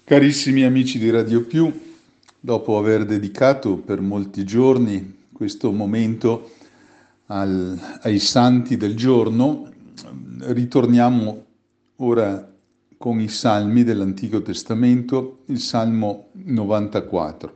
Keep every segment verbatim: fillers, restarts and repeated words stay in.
Carissimi amici di Radio Più, dopo aver dedicato per molti giorni questo momento al- ai santi del giorno, ritorniamo ora con i salmi dell'Antico Testamento, il Salmo novantaquattro.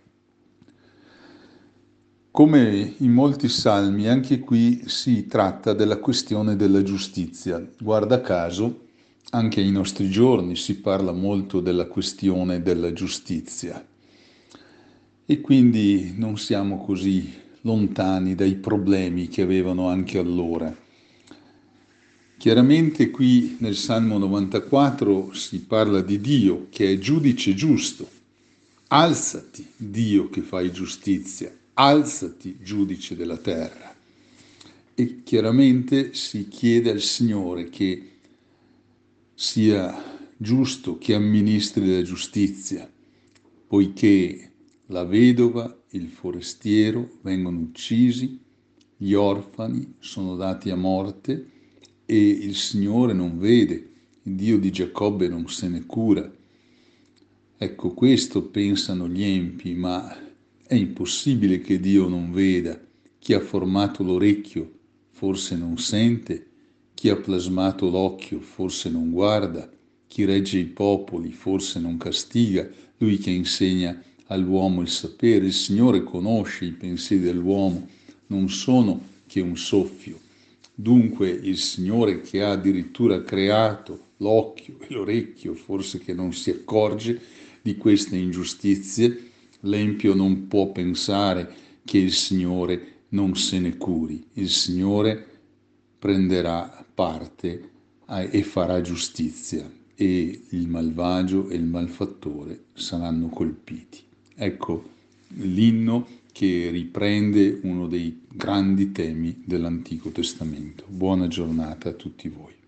Come in molti salmi, anche qui si tratta della questione della giustizia. Guarda caso, anche ai nostri giorni si parla molto della questione della giustizia e quindi non siamo così lontani dai problemi che avevano anche allora. Chiaramente qui nel Salmo novantaquattro si parla di Dio che è giudice giusto. Alzati, Dio che fai giustizia, alzati, giudice della terra. E chiaramente si chiede al Signore che sia giusto che amministri la giustizia, poiché la vedova, il forestiero vengono uccisi, gli orfani sono dati a morte e il Signore non vede, il Dio di Giacobbe non se ne cura. Ecco, questo pensano gli empi, ma è impossibile che Dio non veda. Chi ha formato l'orecchio forse non sente, chi ha plasmato l'occhio forse non guarda, chi regge i popoli forse non castiga, lui che insegna all'uomo il sapere. Il Signore conosce i pensieri dell'uomo, non sono che un soffio. Dunque il Signore che ha addirittura creato l'occhio e l'orecchio, forse che non si accorge di queste ingiustizie, l'empio non può pensare che il Signore non se ne curi. Il Signore prenderà parte e farà giustizia e il malvagio e il malfattore saranno colpiti. Ecco l'inno che riprende uno dei grandi temi dell'Antico Testamento. Buona giornata a tutti voi.